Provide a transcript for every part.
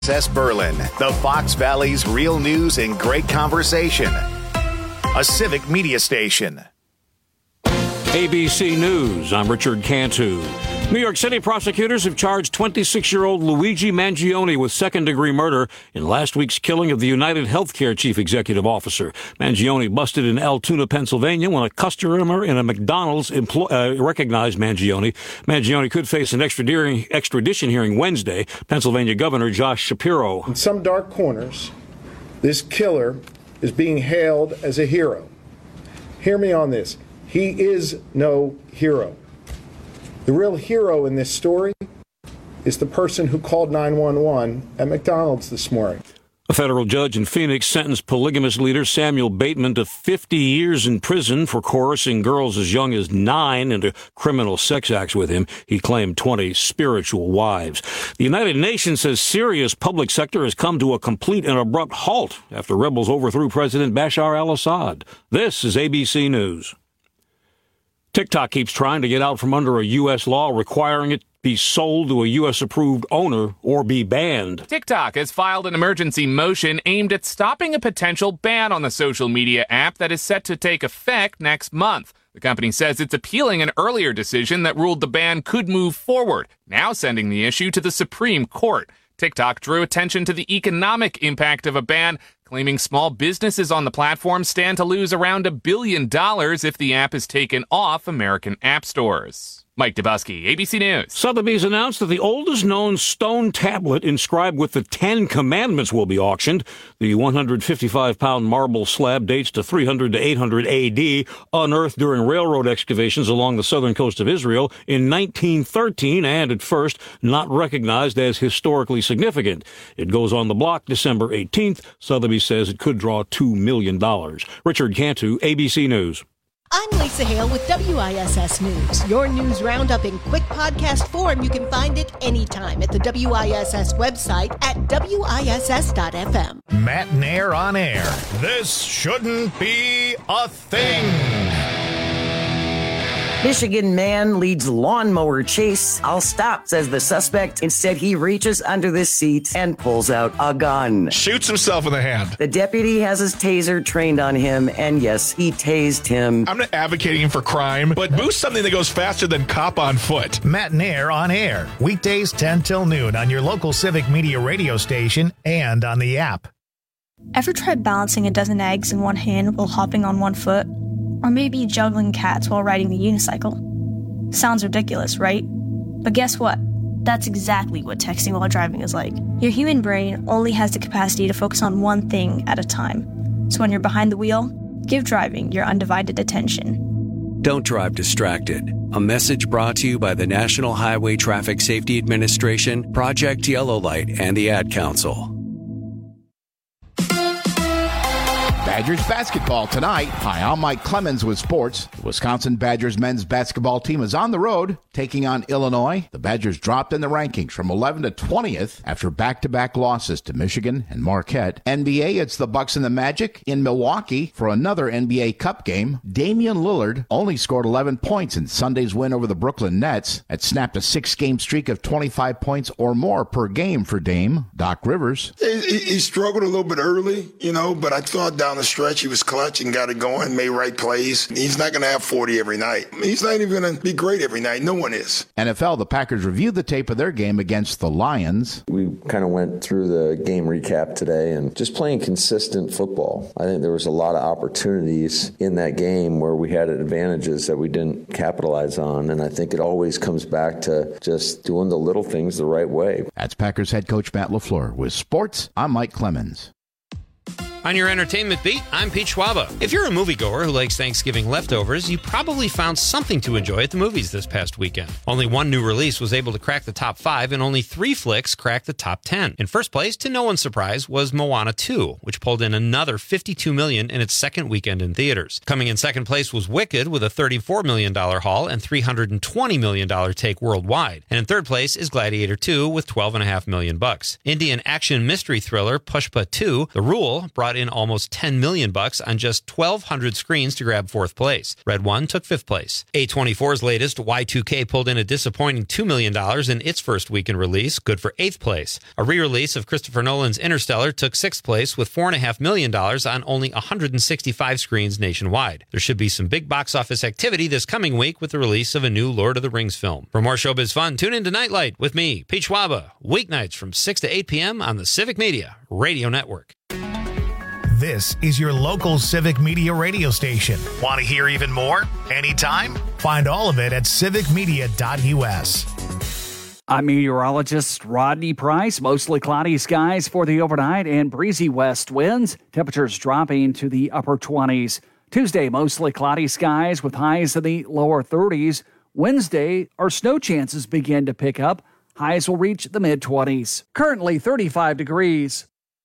WISS Berlin, the Fox Valley's real news and great conversation. A civic media station. ABC News, I'm Richard Cantu. New York City prosecutors have charged 26-year-old Luigi Mangione with second-degree murder in last week's killing of the United Healthcare chief executive officer. Mangione busted in Altoona, Pennsylvania, when a customer in a McDonald's recognized Mangione. Mangione could face an extradition hearing Wednesday. Pennsylvania Governor Josh Shapiro. In some dark corners, this killer is being hailed as a hero. Hear me on this. He is no hero. The real hero in this story is the person who called 911 at McDonald's this morning. A federal judge in Phoenix sentenced polygamous leader Samuel Bateman to 50 years in prison for coercing girls as young as 9 into criminal sex acts with him. He claimed 20 spiritual wives. The United Nations says Syria's public sector has come to a complete and abrupt halt after rebels overthrew President Bashar al-Assad. This is ABC News. TikTok keeps trying to get out from under a U.S. law requiring it be sold to a U.S.-approved owner or be banned. TikTok has filed an emergency motion aimed at stopping a potential ban on the social media app that is set to take effect next month. The company says it's appealing an earlier decision that ruled the ban could move forward, now sending the issue to the Supreme Court. TikTok drew attention to the economic impact of a ban, claiming small businesses on the platform stand to lose around $1 billion if the app is taken off American app stores. Mike Dubusky, ABC News. Sotheby's announced that the oldest known stone tablet inscribed with the 10 Commandments will be auctioned. The 155-pound marble slab dates to 300 to 800 AD, unearthed during railroad excavations along the southern coast of Israel in 1913, and at first not recognized as historically significant. It goes on the block December 18th. Sotheby's says it could draw $2 million. Richard Cantu, ABC News. I'm Lisa Hale with WISS News. Your news roundup in quick podcast form. You can find it anytime at the WISS website at WISS.FM. Matt and Air on air. This shouldn't be a thing. Michigan man leads lawnmower chase. I'll stop, says the suspect. Instead, he reaches under the seat and pulls out a gun. Shoots himself in the hand. The deputy has his taser trained on him, and yes, he tased him. I'm not advocating for crime, but boost something that goes faster than cop on foot. Matt and Air on air. Weekdays 10 till noon on your local Civic Media radio station and on the app. Ever tried balancing a dozen eggs in one hand while hopping on one foot? Or maybe juggling cats while riding the unicycle? Sounds ridiculous, right? But guess what? That's exactly what texting while driving is like. Your human brain only has the capacity to focus on one thing at a time. So when you're behind the wheel, give driving your undivided attention. Don't drive distracted. A message brought to you by the National Highway Traffic Safety Administration, Project Yellow Light, and the Ad Council. Badgers basketball tonight. Hi, I'm Mike Clemens with sports. The Wisconsin Badgers men's basketball team is on the road taking on Illinois. The Badgers dropped in the rankings from 11 to 20th after back-to-back losses to Michigan and Marquette. NBA, it's the Bucks and the Magic in Milwaukee for another NBA Cup game. Damian Lillard only scored 11 points in Sunday's win over the Brooklyn Nets. That snapped a 6-game streak of 25 points or more per game for Dame. Doc Rivers. He struggled a little bit early, but I thought down the stretch he was clutch and got it going, made right plays. He's not going to have 40 every night. He's not even going to be great every night. No one is. NFL, the Packers reviewed the tape of their game against the Lions. We kind of went through the game recap today and just playing consistent football. I think there was a lot of opportunities in that game where we had advantages that we didn't capitalize on, and I think it always comes back to just doing the little things the right way. That's Packers head coach Matt LaFleur. With sports, I'm Mike Clemens. On your entertainment beat, I'm Pete Schwaba. If you're a moviegoer who likes Thanksgiving leftovers, you probably found something to enjoy at the movies this past weekend. Only one new release was able to crack the top 5, and only 3 flicks cracked the top 10. In first place, to no one's surprise, was Moana 2, which pulled in another $52 million in its second weekend in theaters. Coming in second place was Wicked with a $34 million haul and $320 million take worldwide. And in third place is Gladiator 2 with $12.5 million. Indian action mystery thriller Pushpa 2, The Rule, brought brought in almost $10 million on just 1,200 screens to grab 4th place. Red One took 5th place. A24's latest, Y2K, pulled in a disappointing $2 million in its first weekend release, good for 8th place. A re-release of Christopher Nolan's Interstellar took 6th place with $4.5 million on only 165 screens nationwide. There should be some big box office activity this coming week with the release of a new Lord of the Rings film. For more showbiz fun, tune in to Nightlight with me, Pete Schwaba, weeknights from 6 to 8 p.m. on the Civic Media Radio Network. This is your local Civic Media radio station. Want to hear even more? Anytime? Find all of it at civicmedia.us. I'm meteorologist Rodney Price. Mostly cloudy skies for the overnight and breezy west winds. Temperatures dropping to the upper 20s. Tuesday, mostly cloudy skies with highs in the lower 30s. Wednesday, our snow chances begin to pick up. Highs will reach the mid-20s. Currently 35 degrees.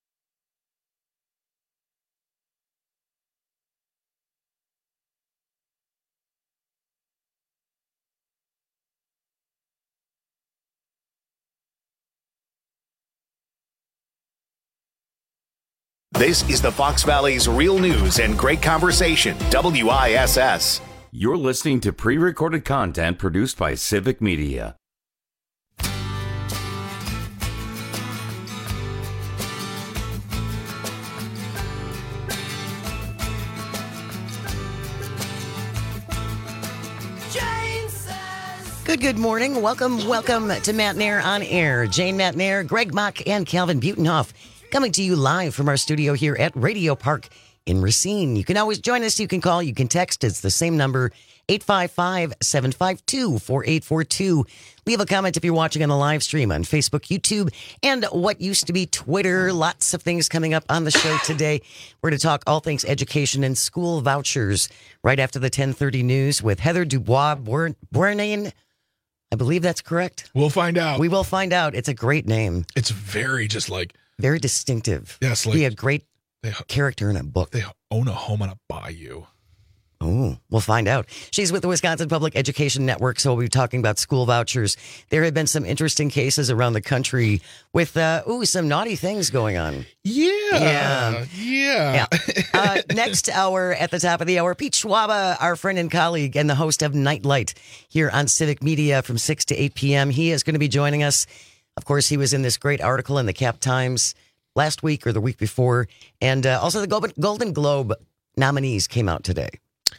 This is the Fox Valley's Real News and Great Conversation, WISS. You're listening to pre-recorded content produced by Civic Media. Good morning. Welcome to Matt Nair on Air. Jane Matt Nair, Greg Mock, and Calvin Butenhoff coming to you live from our studio here at Radio Park in Racine. You can always join us. You can call. You can text. It's the same number, 855-752-4842. Leave a comment if you're watching on the live stream on Facebook, YouTube, and what used to be Twitter. Lots of things coming up on the show today. We're going to talk all things education and school vouchers right after the 10:30 news with Heather Dubois Bournain. I believe that's correct. We'll find out. We will find out. It's a great name. It's very very distinctive. Yes, be a great character in a book. They own a home on a bayou. Oh, we'll find out. She's with the Wisconsin Public Education Network, so we'll be talking about school vouchers. There have been some interesting cases around the country with, some naughty things going on. Yeah. Next hour, at the top of the hour, Pete Schwaba, our friend and colleague and the host of Nightlight here on Civic Media from 6 to 8 p.m. He is going to be joining us. Of course, he was in this great article in the Cap Times last week or the week before. And also the Golden Globe nominees came out today.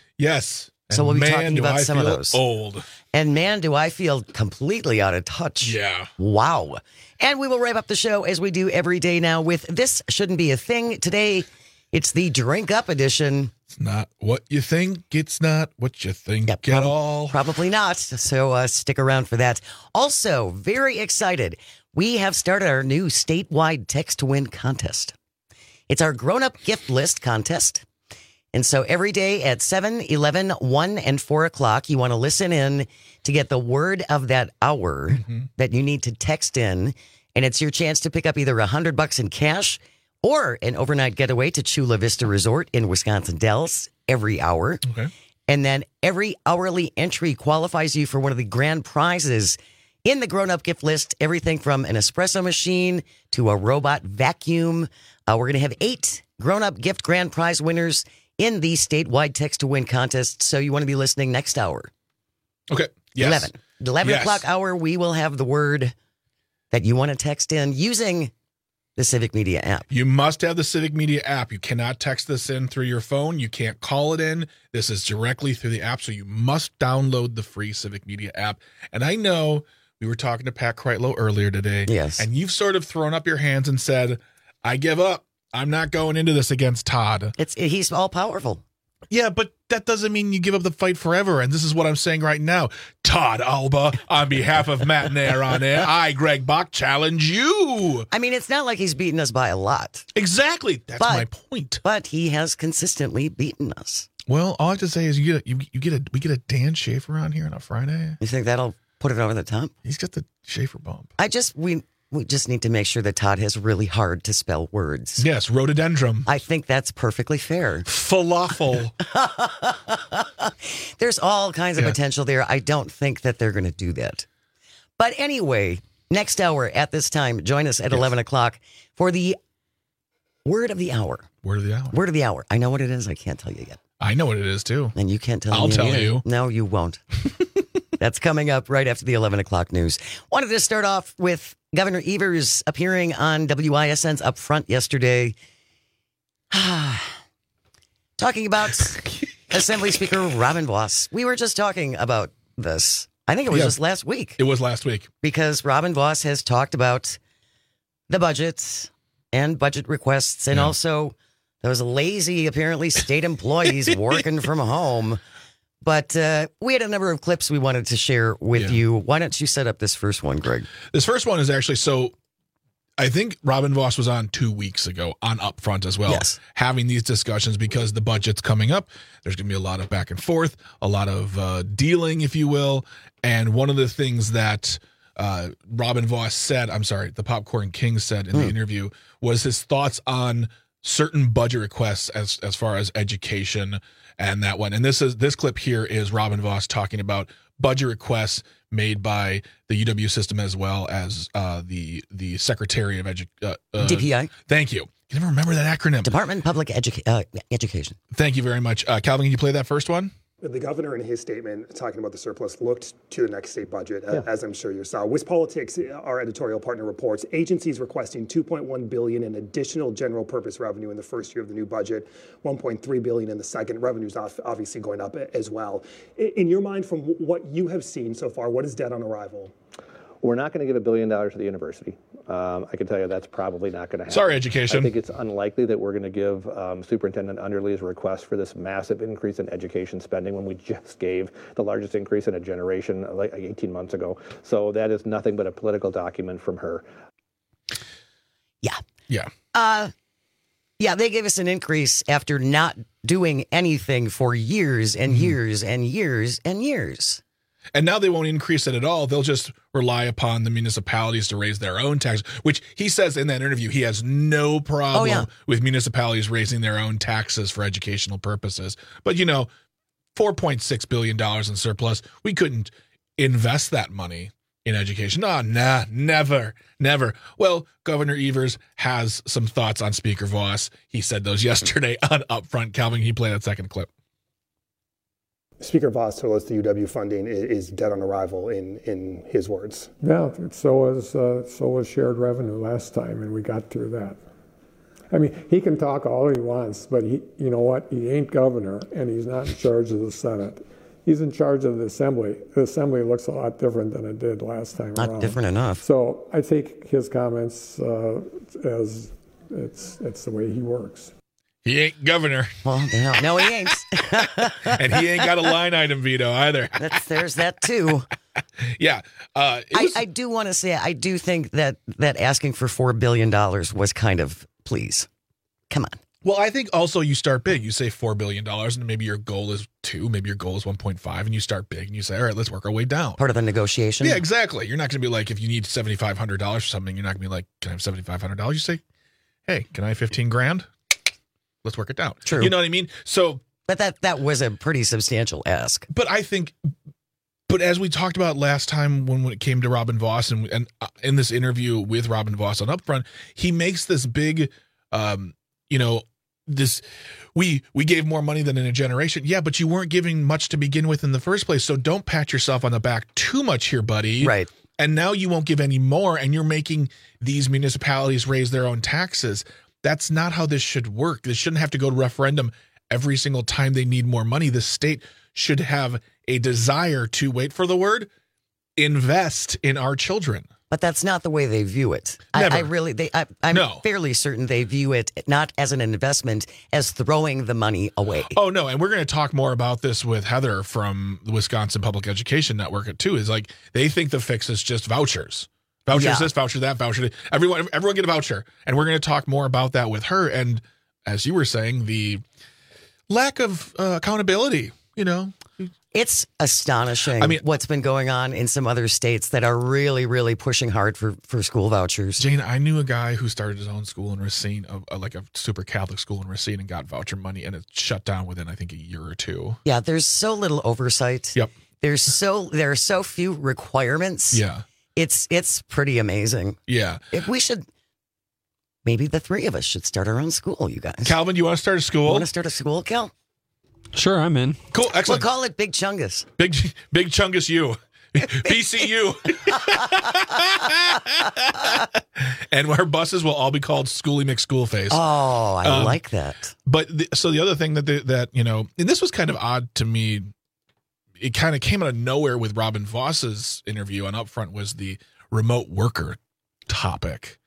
Yes. So we'll be talking about some of those. Old. And man, do I feel completely out of touch. Yeah. Wow. And we will wrap up the show as we do every day now with This Shouldn't Be a Thing. Today, it's the Drink Up edition. It's not what you think. It's not what you think at all. Probably not. So stick around for that. Also, very excited. We have started our new statewide Text to Win contest. It's our grown-up gift list contest. And so every day at 7, 11, 1, and 4 o'clock, you want to listen in to get the word of that hour that you need to text in. And it's your chance to pick up either $100 in cash or an overnight getaway to Chula Vista Resort in Wisconsin Dells every hour. Okay. And then every hourly entry qualifies you for one of the grand prizes in the grown-up gift list. Everything from an espresso machine to a robot vacuum. We're going to have 8 grown-up gift grand prize winners in the statewide Text to Win contest. So you want to be listening next hour. Okay. Yes. 11 o'clock hour, we will have the word that you want to text in using the Civic Media app. You must have the Civic Media app. You cannot text this in through your phone. You can't call it in. This is directly through the app. So you must download the free Civic Media app. And I know we were talking to Pat Kreitlow earlier today. Yes. And you've sort of thrown up your hands and said, I give up. I'm not going into this against Todd. He's all powerful. Yeah, but that doesn't mean you give up the fight forever. And this is what I'm saying right now. Todd Alba, on behalf of Matt Nair on Air, I, Greg Bach, challenge you. I mean, it's not like he's beaten us by a lot. Exactly. That's my point. But he has consistently beaten us. Well, all I have to say is we get a Dan Schaefer on here on a Friday. You think that'll put it over the top? He's got the Schaefer bump. We just need to make sure that Todd has really hard to spell words. Yes, rhododendron. I think that's perfectly fair. Falafel. There's all kinds of potential there. I don't think that they're going to do that. But anyway, next hour at this time, join us at 11 o'clock for the word of the hour. Word of the hour. Word of the hour. I know what it is. I can't tell you yet. I know what it is, too. And you can't tell me. I'll tell either. you. No, you won't. That's coming up right after the 11 o'clock news. Wanted to start off with Governor Evers appearing on WISN's Upfront yesterday. Talking about Assembly Speaker Robin Vos. We were just talking about this. I think it was just last week. It was last week. Because Robin Vos has talked about the budget and budget requests and also those lazy, apparently, state employees working from home. But we had a number of clips we wanted to share with you. Why don't you set up this first one, Greg? This first one is actually, so I think Robin Vos was on 2 weeks ago on Upfront as well, having these discussions because the budget's coming up. There's going to be a lot of back and forth, a lot of dealing, if you will. And one of the things that Robin Vos said, the Popcorn King said in the interview, was his thoughts on certain budget requests as far as education and that one. And this clip here is Robin Vos talking about budget requests made by the UW system as well as the Secretary of DPI. Thank you. You never remember that acronym. Department of Public Education. Thank you very much. Calvin, can you play that first one? The governor in his statement talking about the surplus looked to the next state budget, as I'm sure you saw. WisPolitics, our editorial partner, reports agencies requesting $2.1 billion in additional general purpose revenue in the first year of the new budget, $1.3 billion in the second. Revenues obviously going up as well. In your mind, from what you have seen so far, what is dead on arrival? We're not going to give $1 billion to the university. I can tell you that's probably not going to happen. Sorry, education. I think it's unlikely that we're going to give Superintendent Underly's request for this massive increase in education spending when we just gave the largest increase in a generation like 18 months ago. So that is nothing but a political document from her. Yeah. They gave us an increase after not doing anything for years and years and years and years. And now they won't increase it at all. They'll just rely upon the municipalities to raise their own taxes, which he says in that interview, he has no problem with municipalities raising their own taxes for educational purposes. But, $4.6 billion in surplus, we couldn't invest that money in education. Never. Well, Governor Evers has some thoughts on Speaker Vos. He said those yesterday on Upfront. Calvin, can you play that second clip? Speaker Vos told us the UW funding is dead on arrival in his words. Yeah, so was shared revenue last time, and we got through that. I mean, he can talk all he wants, but you know what? He ain't governor, and he's not in charge of the Senate. He's in charge of the Assembly. The Assembly looks a lot different than it did last time around. Not different enough. So I take his comments as it's the way he works. He ain't governor. Well, no, he ain't. And he ain't got a line item veto either. There's that too. Yeah. I do want to say, I do think that asking for $4 billion was kind of, please, come on. Well, I think also you start big. You say $4 billion and maybe your goal is 2, maybe your goal is 1.5, and you start big and you say, all right, let's work our way down. Part of the negotiation. Yeah, exactly. You're not going to be like, if you need $7,500 for something, you're not going to be like, can I have $7,500? You say, hey, can I have $15,000? Let's work it down. True. You know what I mean? So, but that was a pretty substantial ask. But I think, as we talked about last time when it came to Robin Vos and in this interview with Robin Vos on Upfront, he makes this big, we gave more money than in a generation. Yeah, but you weren't giving much to begin with in the first place. So don't pat yourself on the back too much here, buddy. Right. And now you won't give any more, and you're making these municipalities raise their own taxes. That's not how this should work. This shouldn't have to go to referendum every single time they need more money. The state should have a desire to, wait for the word, invest in our children. But that's not the way they view it. I'm fairly certain they view it not as an investment, as throwing the money away. Oh, no. And we're going to talk more about this with Heather from the Wisconsin Public Education Network, too, is like they think the fix is just vouchers. Vouchers this, voucher that, voucher that. Everyone get a voucher. And we're going to talk more about that with her. And as you were saying, the lack of accountability, It's astonishing what's been going on in some other states that are really, really pushing hard for school vouchers. Jane, I knew a guy who started his own school in Racine, like a super Catholic school in Racine, and got voucher money, and it shut down within, I think, a year or two. Yeah, there's so little oversight. Yep. There are so few requirements. Yeah. It's pretty amazing. Yeah. If we should maybe the three of us should start our own school, you guys. Calvin, you want to start a school? Want to start a school, Cal? Sure, I'm in. Cool, excellent. We'll call it Big Chungus. Big Chungus U. BCU. And our buses will all be called Schoolie McSchoolface. Oh, I like that. But so the other thing that you know, and this was kind of odd to me, it kind of came out of nowhere with Robin Voss's interview on Upfront, was the remote worker topic.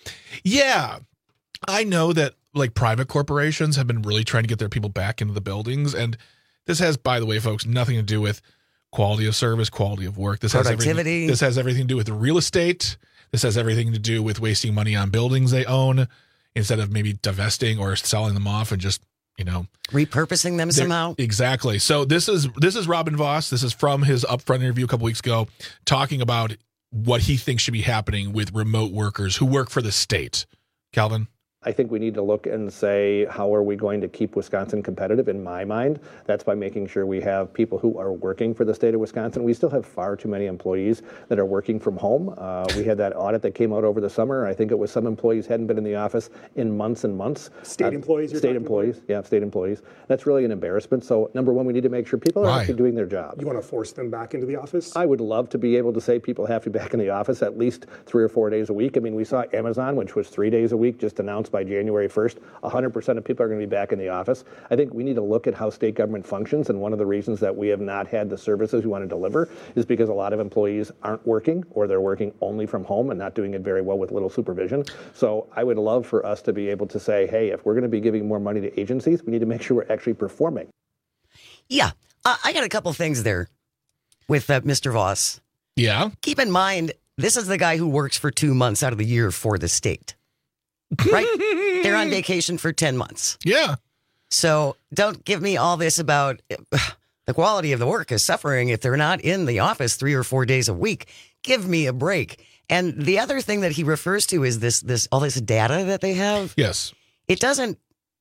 Yeah, I know that like private corporations have been really trying to get their people back into the buildings. And this has, by the way, folks, nothing to do with quality of service, quality of work. This productivity. This has everything to do with real estate. This has everything to do with wasting money on buildings they own instead of maybe divesting or selling them off and just, you know, repurposing them somehow. Exactly. So this is Robin Voss. This is from his Upfront interview a couple weeks ago, talking about what he thinks should be happening with remote workers who work for the state. Calvin? I think we need to look and say, how are we going to keep Wisconsin competitive? In my mind, that's by making sure we have people who are working for the state of Wisconsin. We still have far too many employees that are working from home. We had that audit that came out over the summer. I think it was some employees hadn't been in the office in months and months. State employees? State employees, yeah, state employees. That's really an embarrassment. So number one, we need to make sure people are actually doing their job. You want to force them back into the office? I would love to be able to say people have to be back in the office at least 3 or 4 days a week. I mean, we saw Amazon, which was 3 days a week, just announced by January 1st. 100% of people are going to be back in the office. I think we need to look at how state government functions, and one of the reasons that we have not had the services we want to deliver is because a lot of employees aren't working, or they're working only from home and not doing it very well with little supervision. So I would love for us to be able to say, hey, if we're going to be giving more money to agencies, we need to make sure we're actually performing. Yeah, I got a couple things there with Mr. Voss. Yeah. Keep in mind, this is the guy who works for 2 months out of the year for the state. Right? They're on vacation for 10 months. Yeah. So don't give me all this about the quality of the work is suffering if they're not in the office 3 or 4 days a week. Give me a break. And the other thing that he refers to is this all this data that they have. Yes. It doesn't,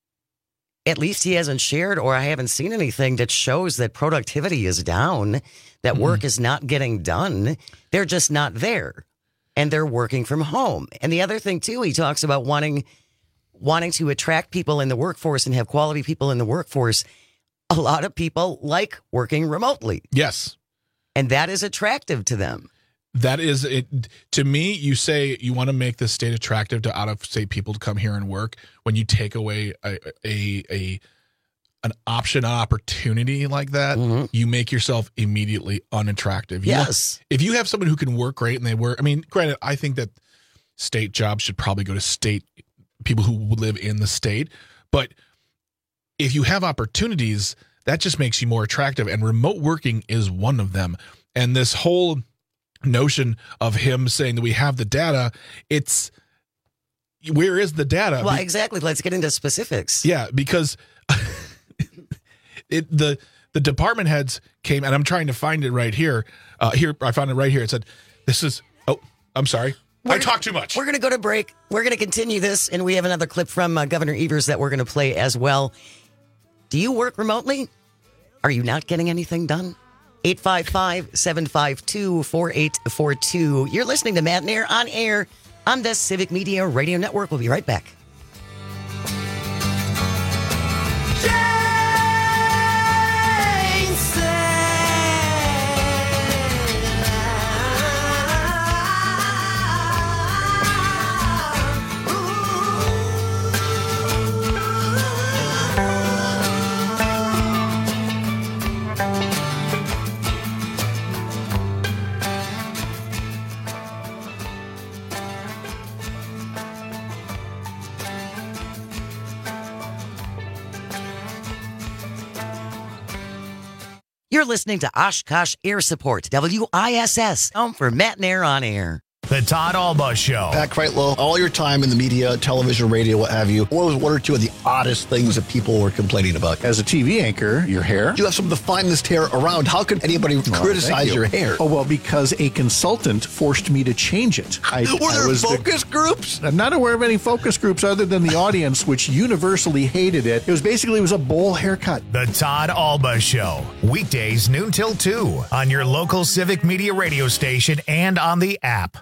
at least he hasn't shared, or I haven't seen anything that shows that productivity is down, that work is not getting done. They're just not there. And they're working from home. And the other thing, too, he talks about wanting to attract people in the workforce and have quality people in the workforce. A lot of people like working remotely. Yes. And that is attractive to them. That is it. To me, you say you want to make the state attractive to out-of-state people to come here and work. When you take away an option, an opportunity like that, you make yourself immediately unattractive. If you have someone who can work great and they work, I mean, granted, I think that state jobs should probably go to state people who live in the state. But if you have opportunities, that just makes you more attractive. And remote working is one of them. And this whole notion of him saying that we have the data, it's where is the data? Well, exactly. Let's get into specifics. Yeah, because the department heads came, and I'm trying to find it right here. Here, I found it right here. It said, this is, I'm sorry. I talk too much. We're going to go to break. We're going to continue this, and we have another clip from Governor Evers that we're going to play as well. Do you work remotely? Are you not getting anything done? 855-752-4842. You're listening to Matt and Air on air on the Civic Media Radio Network. We'll be right back. You're listening to Oshkosh Air Support, WISS, home for Matt and Air on air. The Todd Alba Show. Pat Kreitlow, all your time in the media, television, radio, what have you, what was one or two of the oddest things that people were complaining about? As a TV anchor, your hair. You have some of the finest hair around. How can anybody criticize your hair? Oh, well, because a consultant forced me to change it. Were there focus groups? I'm not aware of any focus groups other than the audience, which universally hated it. It was a bowl haircut. The Todd Alba Show. Weekdays noon till 2 on your local Civic Media radio station and on the app.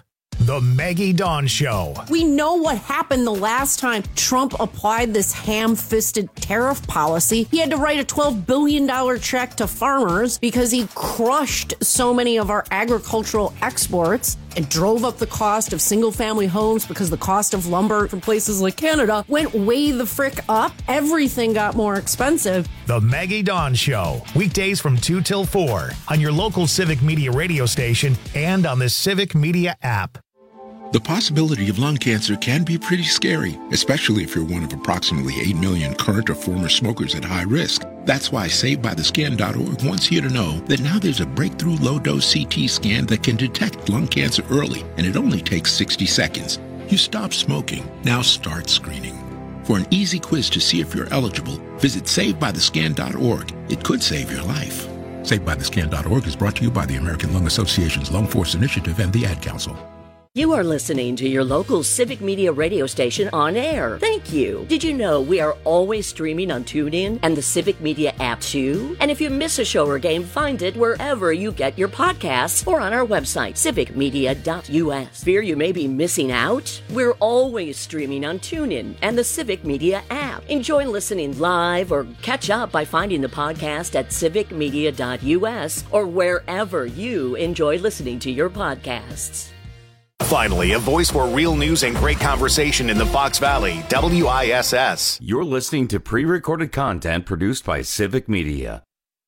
The Maggie Dawn Show. We know what happened the last time Trump applied this ham-fisted tariff policy. He had to write a $12 billion check to farmers because he crushed so many of our agricultural exports and drove up the cost of single-family homes because the cost of lumber from places like Canada went way the frick up. Everything got more expensive. The Maggie Dawn Show. Weekdays from 2 till 4 on your local Civic Media radio station and on the Civic Media app. The possibility of lung cancer can be pretty scary, especially if you're one of approximately 8 million current or former smokers at high risk. That's why SaveByTheScan.org wants you to know that now there's a breakthrough low-dose CT scan that can detect lung cancer early, and it only takes 60 seconds. You stop smoking, now start screening. For an easy quiz to see if you're eligible, visit SaveByTheScan.org. It could save your life. SaveByTheScan.org is brought to you by the American Lung Association's Lung Force Initiative and the Ad Council. You are listening to your local Civic Media radio station on air. Thank you. Did you know we are always streaming on TuneIn and the Civic Media app too? And if you miss a show or game, find it wherever you get your podcasts or on our website, civicmedia.us. Fear you may be missing out? We're always streaming on TuneIn and the Civic Media app. Enjoy listening live or catch up by finding the podcast at civicmedia.us or wherever you enjoy listening to your podcasts. Finally, a voice for real news and great conversation in the Fox Valley, WISS. You're listening to pre-recorded content produced by Civic Media.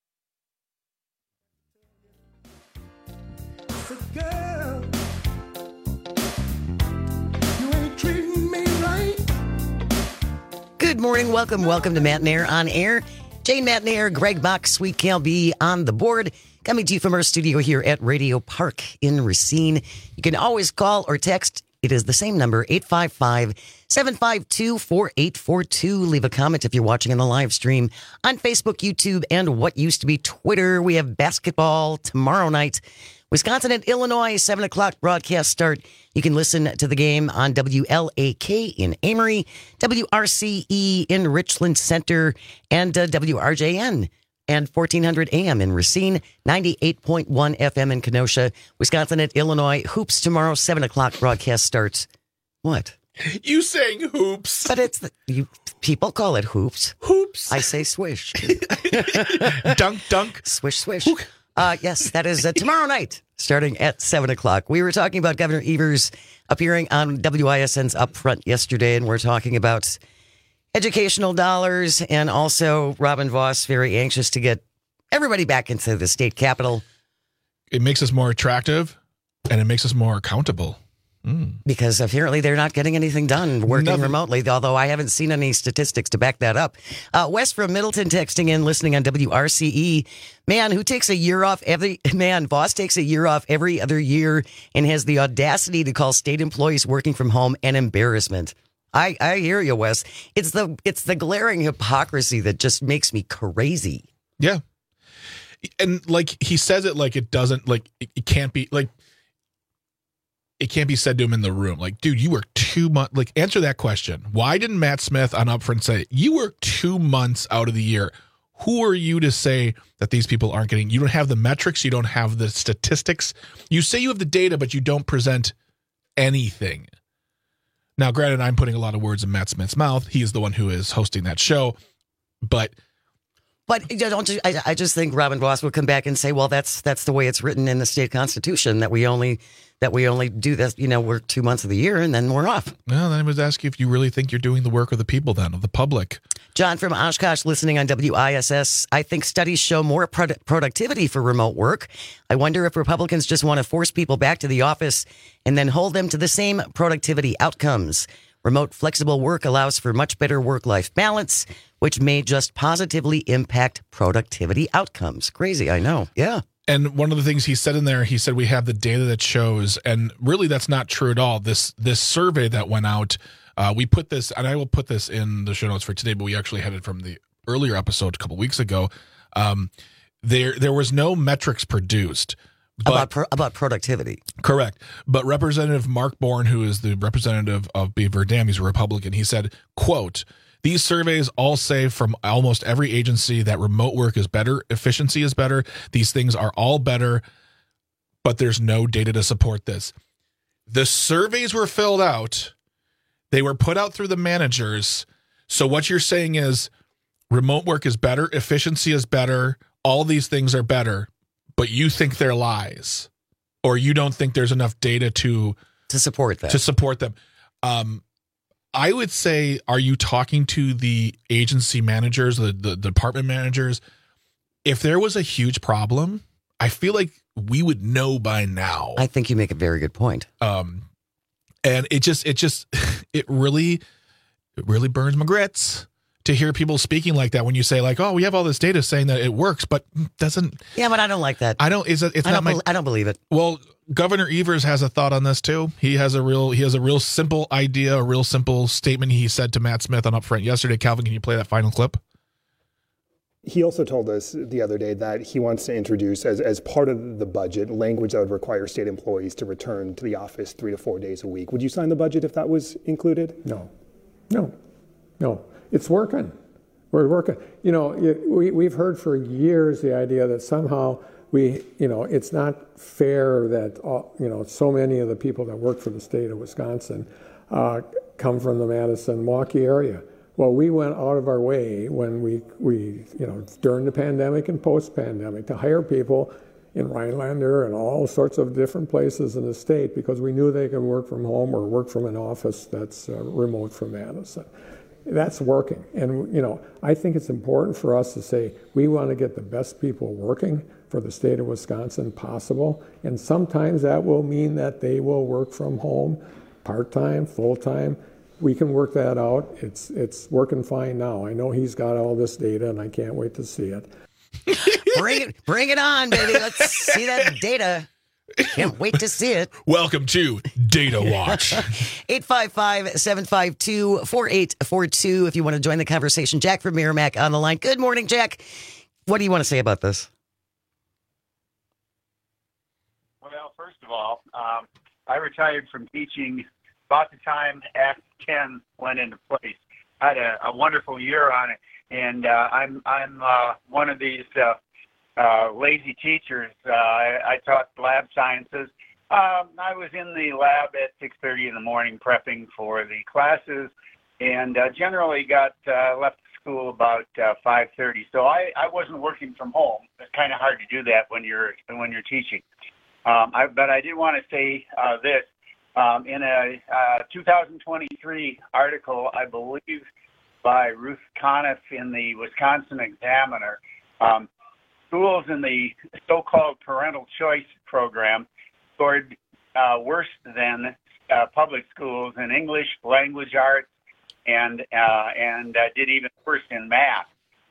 Good morning. Welcome to Matt and Air on Air. Jane, Matt and Air, Greg Bach, Sweet Calby on the board. Coming to you from our studio here at Radio Park in Racine. You can always call or text. It is the same number, 855-752-4842. Leave a comment if you're watching on the live stream on Facebook, YouTube, and what used to be Twitter. We have basketball tomorrow night. Wisconsin and Illinois, 7 o'clock broadcast start. You can listen to the game on WLAK in Amory, WRCE in Richland Center, and WRJN. And 1400 AM in Racine, 98.1 FM in Kenosha, Wisconsin and Illinois. Hoops tomorrow, 7 o'clock broadcast starts. What? You saying hoops. But people call it hoops. Hoops. I say swish. Dunk, dunk. Swish, swish. Yes, that is tomorrow night, starting at 7 o'clock. We were talking about Governor Evers appearing on WISN's Upfront yesterday, and we're talking about educational dollars, and also Robin Vos very anxious to get everybody back into the state capitol. It makes us more attractive, and it makes us more accountable. Because apparently they're not getting anything done working remotely, although I haven't seen any statistics to back that up. Wes from Middleton texting in, listening on WRCE. Man, Vos takes a year off every other year and has the audacity to call state employees working from home an embarrassment. I hear you, Wes. It's the glaring hypocrisy that just makes me crazy. Yeah. And like he says it like it doesn't, like it can't be, like it can't be said to him in the room. Like, dude, you work 2 months. Like, answer that question. Why didn't Matt Smith on Upfront say, you work 2 months out of the year? Who are you to say that these people aren't getting, you don't have the metrics, you don't have the statistics. You say you have the data, but you don't present anything. Now, granted, I'm putting a lot of words in Matt Smith's mouth. He is the one who is hosting that show. But I just think Robin Vos will come back and say, well, that's the way it's written in the state constitution, that we only do this, work 2 months of the year and then we're off. Well, then I was asking if you really think you're doing the work of the people then, of the public. John from Oshkosh listening on WISS. I think studies show more productivity for remote work. I wonder if Republicans just want to force people back to the office and then hold them to the same productivity outcomes. Remote flexible work allows for much better work-life balance, which may just positively impact productivity outcomes. Crazy, I know. Yeah. And one of the things he said in there, he said we have the data that shows, and really that's not true at all. This survey that went out, we put this, and I will put this in the show notes for today, but we actually had it from the earlier episode a couple weeks ago. There was no metrics produced. About productivity. Correct. But Representative Mark Bourne, who is the representative of Beaver Dam, he's a Republican, he said, quote, these surveys all say from almost every agency that remote work is better, efficiency is better, these things are all better, but there's no data to support this. The surveys were filled out. They were put out through the managers. So what you're saying is remote work is better, efficiency is better, all these things are better, but you think they're lies, or you don't think there's enough data to support that. To support them. I would say, are you talking to the agency managers, the department managers? If there was a huge problem, I feel like we would know by now. I think you make a very good point. And it really burns my grits to hear people speaking like that when you say, like, oh, we have all this data saying that it works, but doesn't. Yeah, but I don't like that. I don't believe it. Well, Governor Evers has a thought on this too. He has a real simple idea, a real simple statement he said to Matt Smith on Upfront yesterday. Calvin, can you play that final clip? He also told us the other day that he wants to introduce, as part of the budget, language that would require state employees to return to the office 3 to 4 days a week. Would you sign the budget if that was included? No. It's working. We're working. We've heard for years the idea that somehow it's not fair that so many of the people that work for the state of Wisconsin come from the Madison-Milwaukee area. Well, we went out of our way when we during the pandemic and post-pandemic to hire people in Rhinelander and all sorts of different places in the state because we knew they could work from home or work from an office that's remote from Madison. That's working. And, I think it's important for us to say we want to get the best people working for the state of Wisconsin possible. And sometimes that will mean that they will work from home, part-time, full-time. We can work that out. It's working fine now. I know he's got all this data, and I can't wait to see it. Bring it on, baby. Let's see that data. Can't wait to see it. Welcome to Data Watch. 855-752-4842 if you want to join the conversation. Jack from Merrimack on the line. Good morning, Jack. What do you want to say about this? Well, first of all, I retired from teaching about the time Act 10 went into place. I had a wonderful year on it, and I'm one of these lazy teachers. I taught lab sciences. I was in the lab at 6:30 in the morning prepping for the classes, and generally got left school about 5:30. So I wasn't working from home. It's kind of hard to do that when you're teaching. But I did want to say this. In a 2023 article, I believe, by Ruth Conniff in the Wisconsin Examiner, schools in the so-called parental choice program scored worse than public schools in English, language arts, and did even worse in math.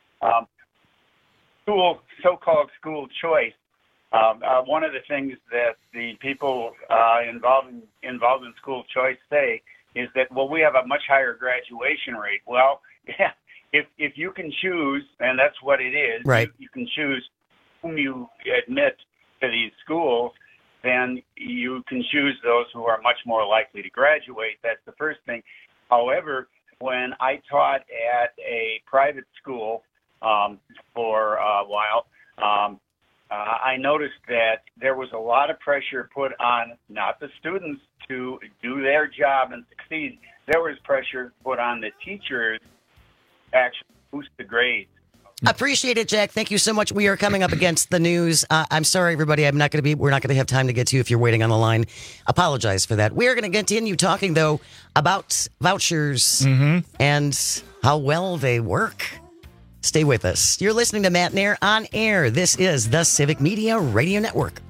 So-called school choice. One of the things that the people involved in school choice say is that, well, we have a much higher graduation rate. Well, yeah, if you can choose, and that's what it is, right. You can choose whom you admit to these schools, then you can choose those who are much more likely to graduate. That's the first thing. However, when I taught at a private school for a while, I noticed that there was a lot of pressure put on not the students to do their job and succeed. There was pressure put on the teachers to actually boost the grades. Appreciate it, Jack. Thank you so much. We are coming up against the news. I'm sorry, everybody. We're not going to have time to get to you if you're waiting on the line. Apologize for that. We're going to continue talking, though, about vouchers and how well they work. Stay with us. You're listening to Matt Nair on air. This is the Civic Media Radio Network.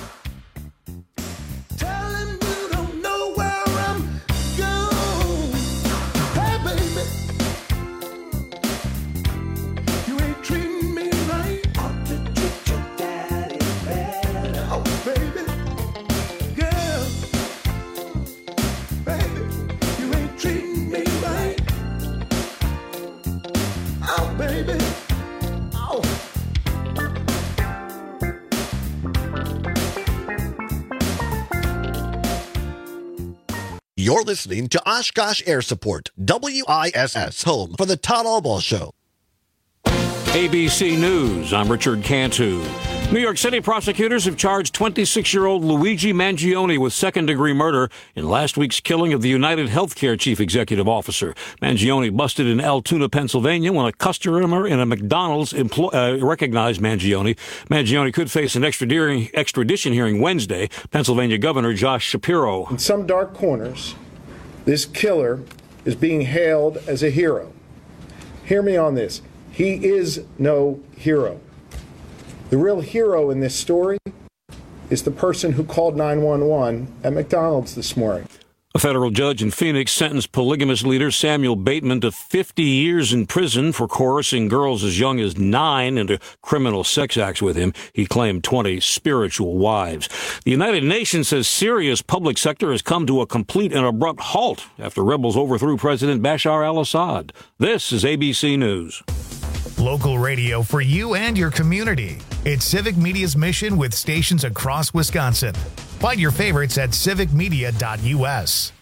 You're listening to Oshkosh Air Support, WISS, home for the Todd Albaugh Show. ABC News, I'm Richard Cantu. New York City prosecutors have charged 26-year-old Luigi Mangione with second-degree murder in last week's killing of the United Healthcare chief executive officer. Mangione busted in Altoona, Pennsylvania, when a customer in a McDonald's recognized Mangione. Mangione could face an extradition hearing Wednesday. Pennsylvania Governor Josh Shapiro. In some dark corners, this killer is being hailed as a hero. Hear me on this. He is no hero. The real hero in this story is the person who called 911 at McDonald's this morning. A federal judge in Phoenix sentenced polygamous leader Samuel Bateman to 50 years in prison for coercing girls as young as 9 into criminal sex acts with him. He claimed 20 spiritual wives. The United Nations says Syria's public sector has come to a complete and abrupt halt after rebels overthrew President Bashar al-Assad. This is ABC News. Local radio for you and your community. It's Civic Media's mission with stations across Wisconsin. Find your favorites at civicmedia.us.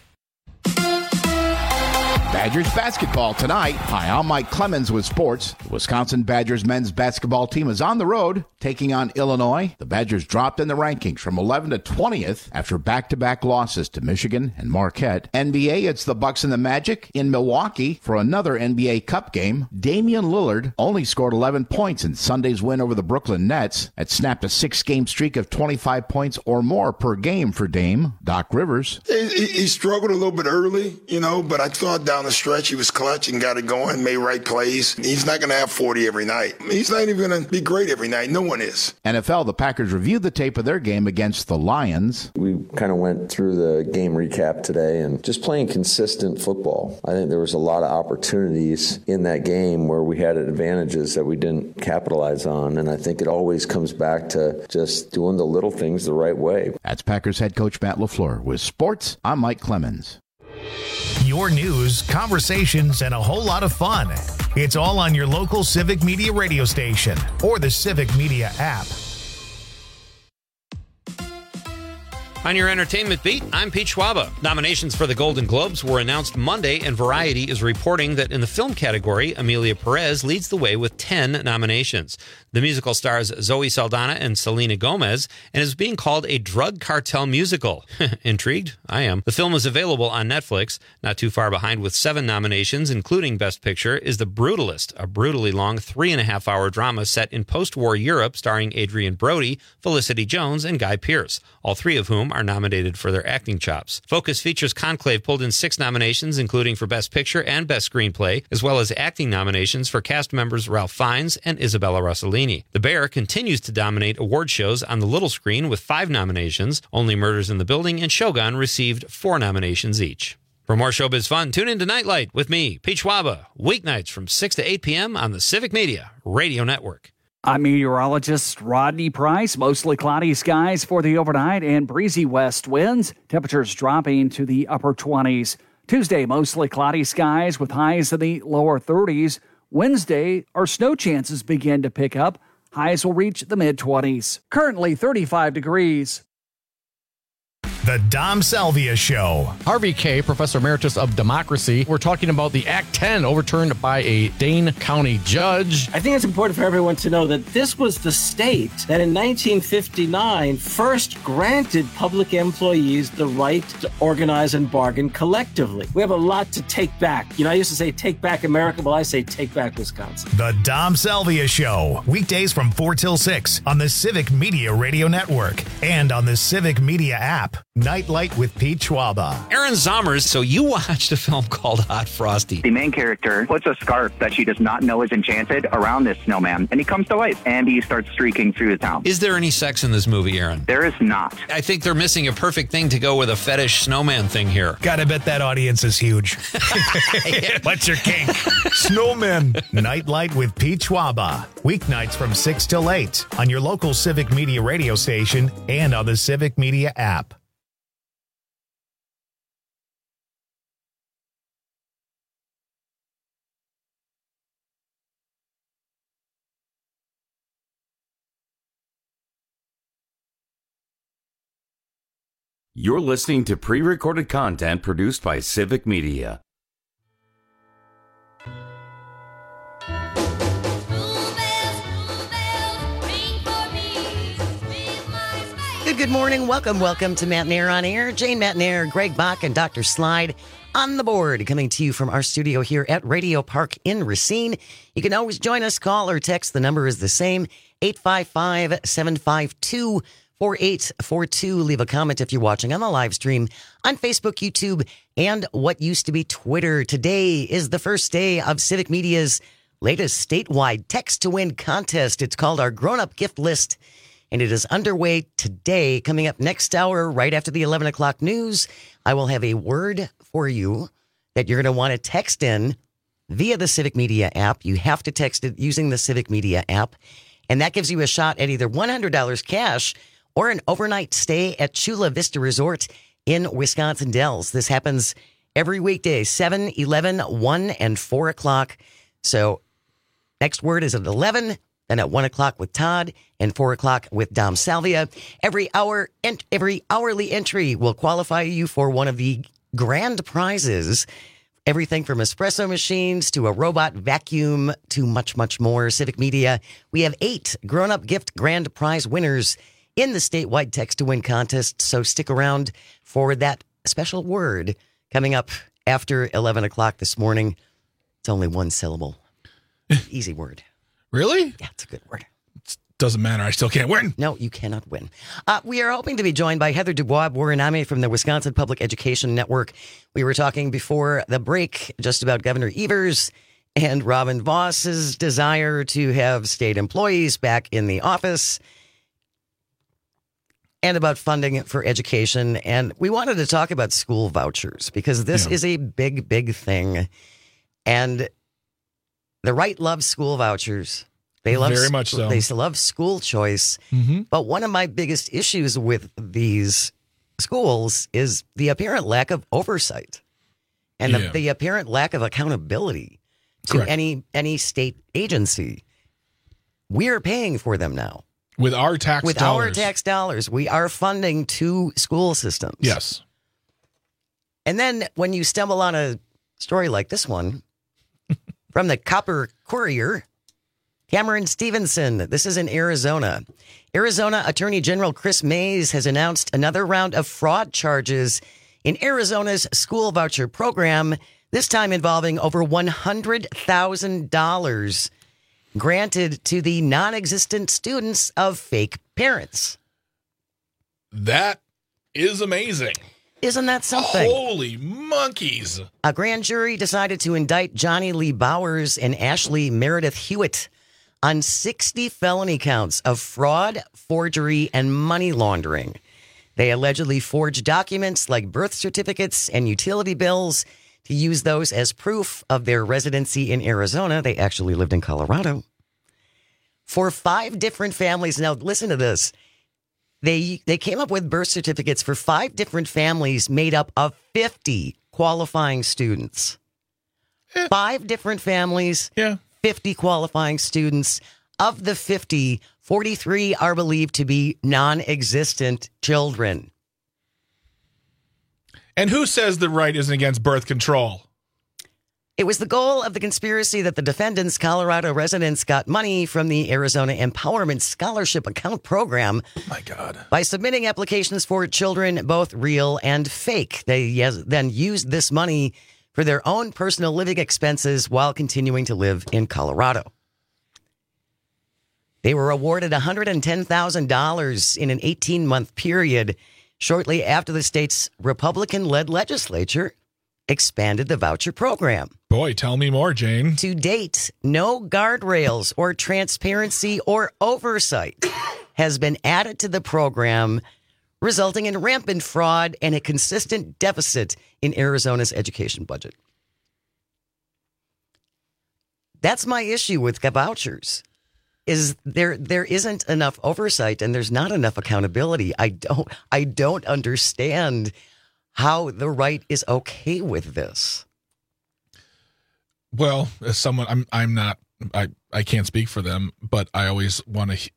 Badgers basketball tonight. Hi, I'm Mike Clemens with sports. The Wisconsin Badgers men's basketball team is on the road taking on Illinois. The Badgers dropped in the rankings from 11 to 20th after back-to-back losses to Michigan and Marquette. NBA, it's the Bucks and the Magic in Milwaukee for another NBA Cup game. Damian Lillard only scored 11 points in Sunday's win over the Brooklyn Nets. That snapped a 6-game streak of 25 points or more per game for Dame. Doc Rivers. He struggled a little bit early, but I thought down the stretch he was clutch and got it going, made right plays. He's not going to have 40 every night. He's not even going to be great every night. No one is. NFL, the Packers reviewed the tape of their game against the Lions. We kind of went through the game recap today and just playing consistent football. I think there was a lot of opportunities in that game where we had advantages that we didn't capitalize on, and I think it always comes back to just doing the little things the right way. That's Packers head coach Matt LaFleur. With sports, I'm Mike Clemens. Your news, conversations, and a whole lot of fun. It's all on your local Civic Media radio station or the Civic Media app. On your entertainment beat, I'm Pete Schwaba. Nominations for the Golden Globes were announced Monday, and Variety is reporting that in the film category, Emilia Perez leads the way with 10 nominations. The musical stars Zoe Saldana and Selena Gomez and is being called a drug cartel musical. Intrigued? I am. The film is available on Netflix. Not too far behind with 7 nominations, including Best Picture, is The Brutalist, a brutally long 3.5-hour drama set in post-war Europe starring Adrian Brody, Felicity Jones, and Guy Pearce, all 3 of whom are nominated for their acting chops. Focus Features Conclave pulled in 6 nominations, including for Best Picture and Best Screenplay, as well as acting nominations for cast members Ralph Fiennes and Isabella Rossellini. The Bear continues to dominate award shows on the little screen with 5 nominations. Only Murders in the Building and Shogun received 4 nominations each. For more showbiz fun, tune in to Nightlight with me, Pete Schwaba, weeknights from 6 to 8 p.m. on the Civic Media Radio Network. I'm meteorologist Rodney Price. Mostly cloudy skies for the overnight and breezy west winds. Temperatures dropping to the upper 20s. Tuesday, mostly cloudy skies with highs in the lower 30s. Wednesday, our snow chances begin to pick up. Highs will reach the mid-20s. Currently 35 degrees. The Dom Salvia Show. Harvey Kaye, Professor Emeritus of Democracy. We're talking about the Act 10 overturned by a Dane County judge. I think it's important for everyone to know that this was the state that in 1959 first granted public employees the right to organize and bargain collectively. We have a lot to take back. I used to say take back America. Well, I say take back Wisconsin. The Dom Salvia Show. Weekdays from 4 till 6 on the Civic Media Radio Network and on the Civic Media app. Nightlight with Pete Schwaba. Aaron Zommers, so you watched a film called Hot Frosty. The main character puts a scarf that she does not know is enchanted around this snowman, and he comes to life, and he starts streaking through the town. Is there any sex in this movie, Aaron? There is not. I think they're missing a perfect thing to go with a fetish snowman thing here. Gotta bet that audience is huge. What's your kink? Snowmen. Nightlight with Pete Schwaba. Weeknights from 6 till 8 on your local Civic Media radio station and on the Civic Media app. You're listening to pre-recorded content produced by Civic Media. good morning. Welcome to Matt and Air on Air. Jane, Matt and Air, Greg Bach, and Dr. Slide on the board, coming to you from our studio here at Radio Park in Racine. You can always join us, call or text. The number is the same, 855-752-4842. Leave a comment if you're watching on the live stream on Facebook, YouTube, and what used to be Twitter. Today is the first day of Civic Media's latest statewide Text to Win contest. It's called our Grown Up Gift List, and it is underway today. Coming up next hour, right after the 11 o'clock news, I will have a word for you that you're going to want to text in via the Civic Media app. You have to text it using the Civic Media app, and that gives you a shot at either $100 cash or an overnight stay at Chula Vista Resort in Wisconsin Dells. This happens every weekday, 7, 11, 1, and 4 o'clock. So next word is at 11, then at 1 o'clock with Todd, and 4 o'clock with Dom Salvia. Every hourly entry will qualify you for one of the grand prizes. Everything from espresso machines to a robot vacuum to much, much more. Civic Media, we have 8 grown-up gift grand prize winners in the statewide Text to Win contest. So stick around for that special word coming up after 11 o'clock this morning. It's only one syllable. Easy word. Really? Yeah, it's a good word. Doesn't matter. I still can't win. No, you cannot win. We are hoping to be joined by Heather Dubois-Burinami from the Wisconsin Public Education Network. We were talking before the break just about Governor Evers and Robin Voss's desire to have state employees back in the office and about funding for education. And we wanted to talk about school vouchers because this is a big, big thing. And the right loves school vouchers. They love very much so. They love school choice. Mm-hmm. But one of my biggest issues with these schools is the apparent lack of oversight and the apparent lack of accountability to any state agency. We're paying for them now. With our tax dollars. With our tax dollars. We are funding 2 school systems. Yes. And then when you stumble on a story like this one from the Copper Courier, Cameron Stevenson, this is in Arizona. Arizona Attorney General Chris Mays has announced another round of fraud charges in Arizona's school voucher program, this time involving over $100,000 granted to the non-existent students of fake parents. That is amazing. Isn't that something? Holy monkeys. A grand jury decided to indict Johnny Lee Bowers and Ashley Meredith Hewitt on 60 felony counts of fraud, forgery, and money laundering. They allegedly forged documents like birth certificates and utility bills to use those as proof of their residency in Arizona. They actually lived in Colorado. For 5 different families. Now, listen to this. They came up with birth certificates for 5 different families made up of 50 qualifying students. 5 different families. 50 qualifying students. Of the 50, 43 are believed to be non-existent children. And who says the right isn't against birth control? It was the goal of the conspiracy that the defendants, Colorado residents, got money from the Arizona Empowerment Scholarship Account Program. Oh my God. By submitting applications for children, both real and fake. They then used this money for their own personal living expenses while continuing to live in Colorado. They were awarded $110,000 in an 18-month period shortly after the state's Republican-led legislature expanded the voucher program. Boy, tell me more, Jane. To date, no guardrails or transparency or oversight has been added to the program, resulting in rampant fraud and a consistent deficit in Arizona's education budget. That's my issue with vouchers. Is there isn't enough oversight and there's not enough accountability. I don't understand how the right is okay with this. Well, as someone, I'm not, I can't speak for them, but I always want to.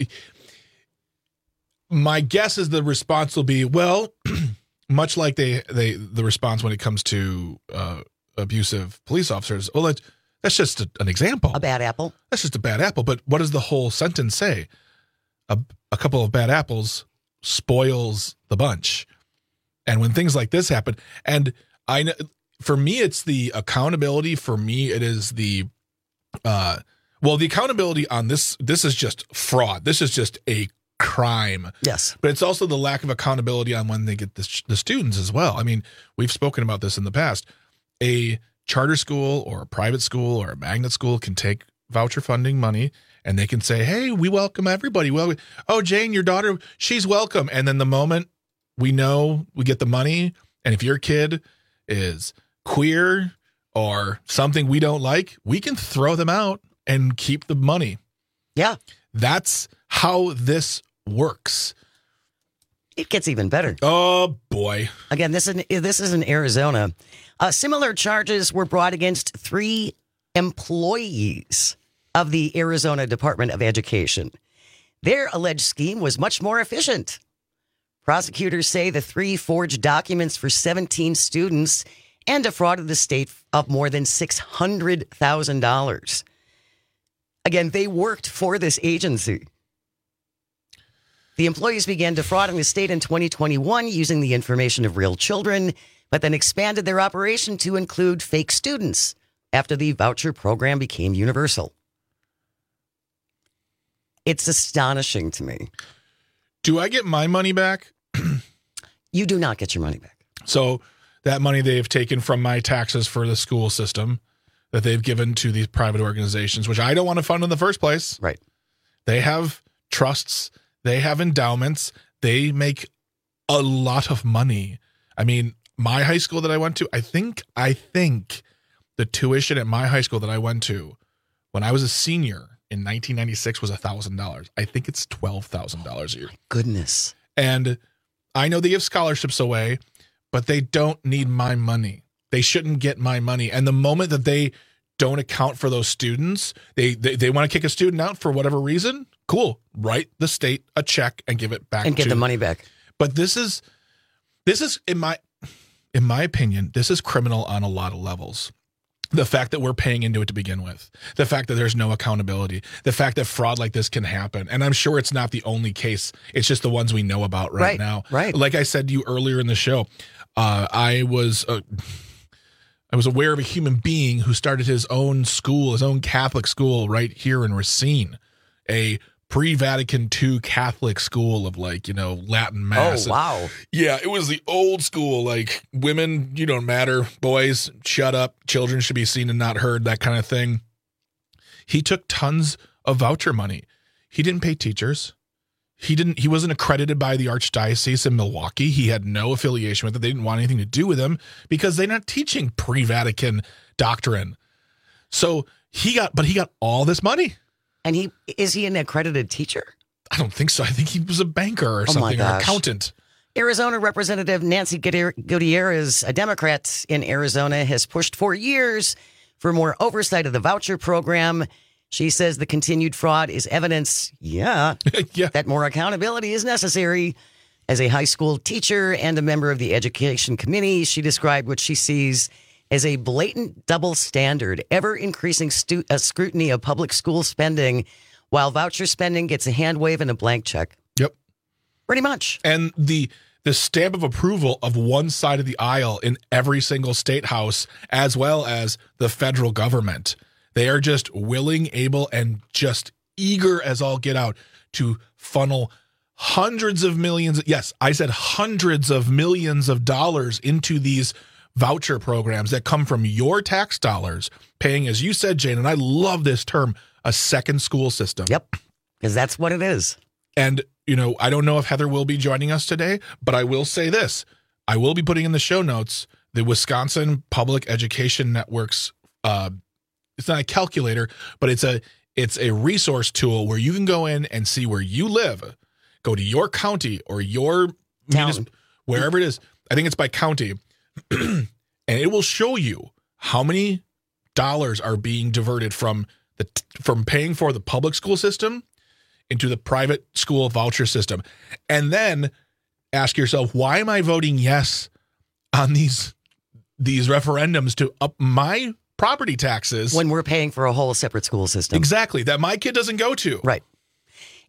My guess is the response will be, well, much like the response when it comes to abusive police officers. Well, that's just an example. A bad apple. That's just a bad apple. But what does the whole sentence say? A couple of bad apples spoils the bunch. And when things like this happen, and I know, for me, it's the accountability. For me, it is the the accountability on this. This is just fraud. This is just a crime. Yes. But it's also the lack of accountability on when they get the students as well. I mean, we've spoken about this in the past. A charter school or a private school or a magnet school can take voucher funding money and they can say, hey, we welcome everybody. Well, oh, Jane, your daughter, she's welcome. And then the moment we know we get the money, and if your kid is queer or something we don't like, we can throw them out and keep the money. Yeah. That's how this works. It gets even better. Oh, boy. Again, this is in Arizona. Similar charges were brought against 3 employees of the Arizona Department of Education. Their alleged scheme was much more efficient. Prosecutors say the 3 forged documents for 17 students and defrauded the state of more than $600,000. Again, they worked for this agency. The employees began defrauding the state in 2021 using the information of real children, but then expanded their operation to include fake students after the voucher program became universal. It's astonishing to me. Do I get my money back? You do not get your money back. So that money they've taken from my taxes for the school system that they've given to these private organizations, which I don't want to fund in the first place. Right. They have trusts. They have endowments. They make a lot of money. I mean, my high school that I went to, I think the tuition at my high school that I went to when I was a senior in 1996 was $1,000. I think it's $12,000 a year. My goodness. And I know they give scholarships away, but they don't need my money. They shouldn't get my money. And the moment that they don't account for those students, they want to kick a student out for whatever reason, cool. Write the state a check and give it back. And get the money back. But this is in my opinion, this is criminal on a lot of levels. The fact that we're paying into it to begin with, the fact that there's no accountability, the fact that fraud like this can happen. And I'm sure it's not the only case. It's just the ones we know about right now. Right. Like I said to you earlier in the show, I was aware of a human being who started his own school, his own Catholic school right here in Racine, a pre-Vatican II Catholic school of Latin Mass. Oh, wow. Yeah, it was the old school, like women, you don't matter, boys, shut up, children should be seen and not heard, that kind of thing. He took tons of voucher money. He didn't pay teachers. He wasn't accredited by the Archdiocese in Milwaukee. He had no affiliation with it. They didn't want anything to do with him because they're not teaching pre-Vatican doctrine. So he got all this money. And is he an accredited teacher? I don't think so. I think he was a banker or something, or accountant. Arizona Representative Nancy Gutierrez, a Democrat in Arizona, has pushed for years for more oversight of the voucher program. She says the continued fraud is evidence, that more accountability is necessary. As a high school teacher and a member of the education committee, she described what she sees as a blatant double standard, ever-increasing scrutiny of public school spending, while voucher spending gets a hand wave and a blank check. Yep. Pretty much. And the stamp of approval of one side of the aisle in every single state house, as well as the federal government. They are just willing, able, and just eager as all get out to funnel hundreds of millions. Yes, I said hundreds of millions of dollars into these voucher programs that come from your tax dollars, paying, as you said, Jane, and I love this term, a second school system. Yep, because that's what it is. And, I don't know if Heather will be joining us today, but I will say this. I will be putting in the show notes the Wisconsin Public Education Network's, it's not a calculator, but it's a resource tool where you can go in and see where you live, go to your county or your wherever it is. I think it's by county. And it will show you how many dollars are being diverted from paying for the public school system into the private school voucher system. And then ask yourself, why am I voting yes on these referendums to up my property taxes when we're paying for a whole separate school system? Exactly, that my kid doesn't go to. Right.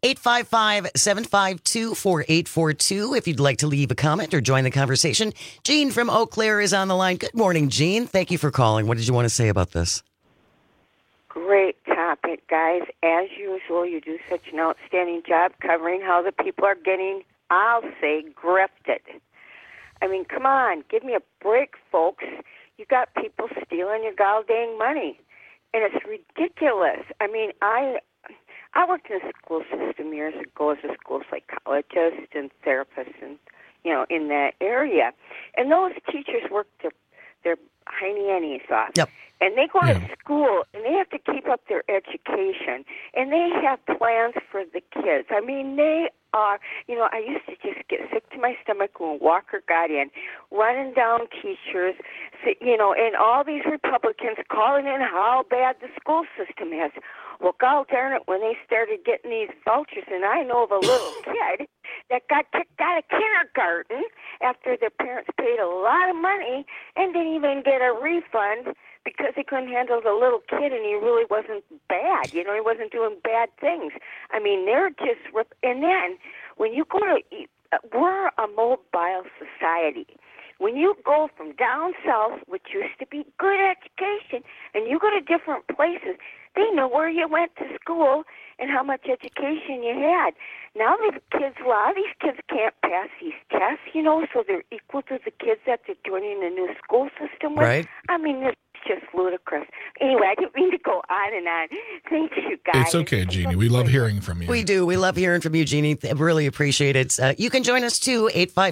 855-752-4842 if you'd like to leave a comment or join the conversation. Jean from Eau Claire is on the line. Good morning, Jean. Thank you for calling. What did you want to say about this? Great topic, guys. As usual, you do such an outstanding job covering how the people are getting, I'll say, grifted. I mean, come on, give me a break, folks. You got people stealing your goddamn money, and it's ridiculous. I mean, I worked in the school system years ago as a school psychologist and therapist, and in that area, and those teachers worked their hiney off. Yep. And they go to school, and they have to keep up their education, and they have plans for the kids. I mean, they are, I used to just get sick to my stomach when Walker got in, running down teachers, and all these Republicans calling in how bad the school system is. Well, God darn it, when they started getting these vouchers, and I know of a little kid that got kicked out of kindergarten after their parents paid a lot of money and didn't even get a refund because they couldn't handle the little kid, and he really wasn't bad. He wasn't doing bad things. I mean, they're just and then when you go to, we're a mobile society. When you go from down south, which used to be good education, and you go to different places, they know where you went to school and how much education you had. Now a lot of these kids can't pass these tests, so they're equal to the kids that they're joining the new school system with. Right. I mean, it's just ludicrous. Anyway, I didn't mean to go on and on. Thank you, guys. It's okay, Jeannie. We love hearing from you. We do. We love hearing from you, Jeannie. Really appreciate it. You can join us, too,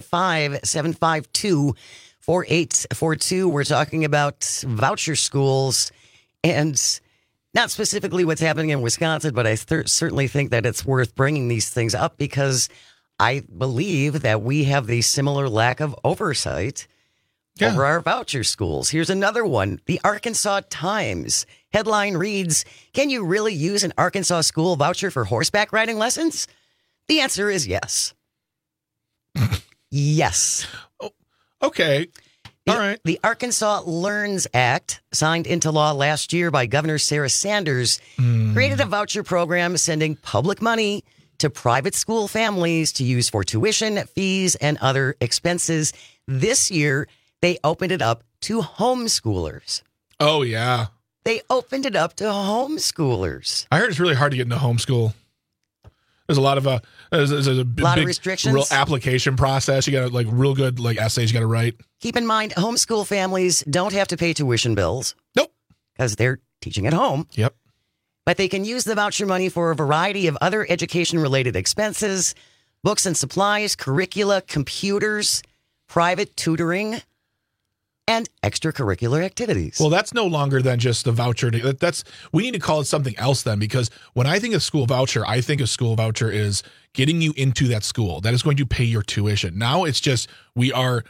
855-752-4842. We're talking about voucher schools and not specifically what's happening in Wisconsin, but I certainly think that it's worth bringing these things up because I believe that we have the similar lack of oversight over our voucher schools. Here's another one. The Arkansas Times headline reads, "Can you really use an Arkansas school voucher for horseback riding lessons?" The answer is yes. Yes. Oh, okay. All right. The Arkansas Learns Act, signed into law last year by Governor Sarah Sanders, created a voucher program sending public money to private school families to use for tuition, fees, and other expenses. This year, they opened it up to homeschoolers. Oh, yeah. They opened it up to homeschoolers. I heard it's really hard to get into homeschool. There's a lot of there's a lot big, of restrictions. Real application process. You got real good essays you got to write. Keep in mind, homeschool families don't have to pay tuition bills. Nope, because they're teaching at home. Yep. But they can use the voucher money for a variety of other education-related expenses, books and supplies, curricula, computers, private tutoring, and extracurricular activities. Well, that's no longer than just the voucher. We need to call it something else then, because when I think of school voucher, I think of school voucher is getting you into that school that is going to pay your tuition. Now it's just these are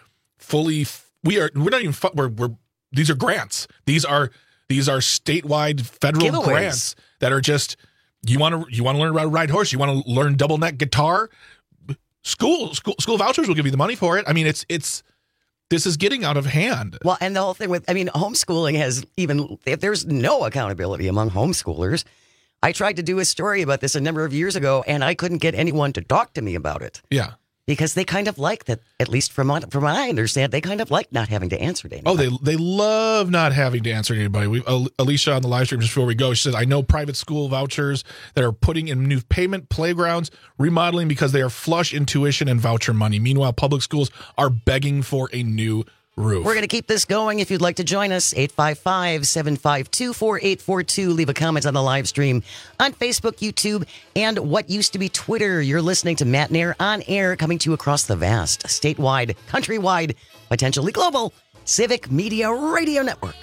grants. These are statewide federal giveaways. Grants that are just you want to learn how to ride horse, you want to learn double neck guitar. School vouchers will give you the money for it. I mean, this is getting out of hand. Well, and the whole thing homeschooling there's no accountability among homeschoolers. I tried to do a story about this a number of years ago, and I couldn't get anyone to talk to me about it. Yeah. Because they kind of like that, at least from what I understand, they kind of like not having to answer to anybody. Oh, they love not having to answer to anybody. Alicia on the live stream just before we go, she says, I know private school vouchers that are putting in new payment playgrounds, remodeling because they are flush in tuition and voucher money. Meanwhile, public schools are begging for a new roof. We're going to keep this going. If you'd like to join us, 855-752-4842. Leave a comment on the live stream on Facebook, YouTube, and what used to be Twitter. You're listening to Matt Nair on air, coming to you across the vast, statewide, countrywide, potentially global Civic Media Radio Network.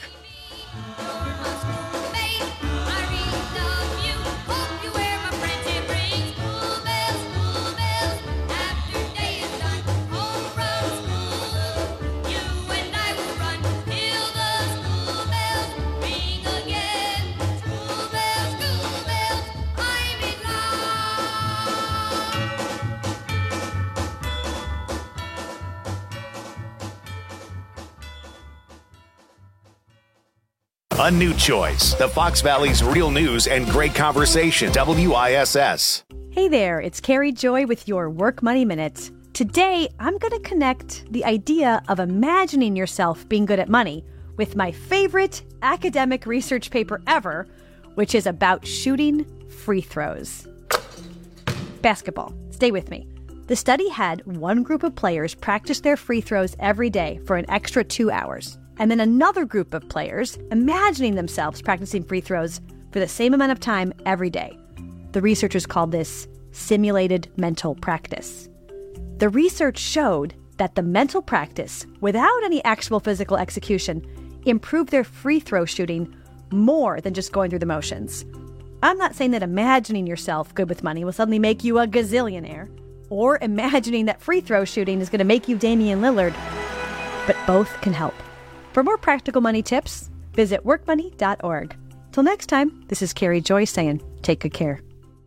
A new choice. The Fox Valley's real news and great conversation. WISS. Hey there, it's Carrie Joy with your Work Money Minute. Today, I'm going to connect the idea of imagining yourself being good at money with my favorite academic research paper ever, which is about shooting free throws. Basketball. Stay with me. The study had one group of players practice their free throws every day for an extra 2 hours, and then another group of players imagining themselves practicing free throws for the same amount of time every day. The researchers called this simulated mental practice. The research showed that the mental practice, without any actual physical execution, improved their free throw shooting more than just going through the motions. I'm not saying that imagining yourself good with money will suddenly make you a gazillionaire, or imagining that free throw shooting is going to make you Damian Lillard, but both can help. For more practical money tips, visit workmoney.org. Till next time, this is Carrie Joy saying, take good care.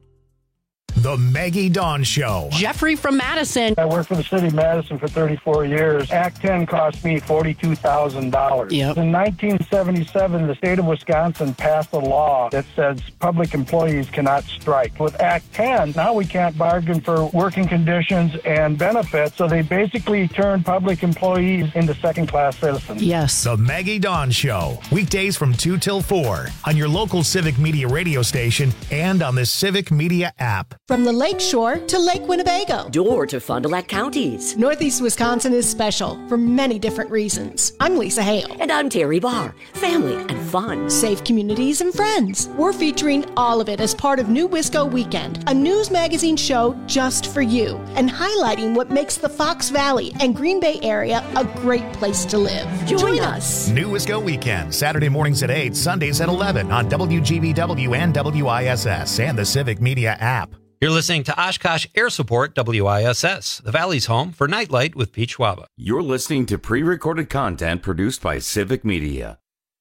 The Maggie Dawn Show. Jeffrey from Madison. I worked for the city of Madison for 34 years. Act 10 cost me $42,000. Yep. In 1977, the state of Wisconsin passed a law that says public employees cannot strike. With Act 10, now we can't bargain for working conditions and benefits, so they basically turned public employees into second-class citizens. Yes. The Maggie Dawn Show. Weekdays from 2 till 4 on your local Civic Media radio station and on the Civic Media app. From the Lake Shore to Lake Winnebago. Door to Fond du Lac counties. Northeast Wisconsin is special for many different reasons. I'm Lisa Hale. And I'm Terry Barr. Family and fun. Safe communities and friends. We're featuring all of it as part of New Wisco Weekend, a news magazine show just for you, and highlighting what makes the Fox Valley and Green Bay area a great place to live. Join us. New Wisco Weekend, Saturday mornings at 8, Sundays at 11 on WGBW and WISS and the Civic Media app. You're listening to Oshkosh Air Support WISS, the Valley's home for Nightlight with Pete Schwaba. You're listening to pre-recorded content produced by Civic Media.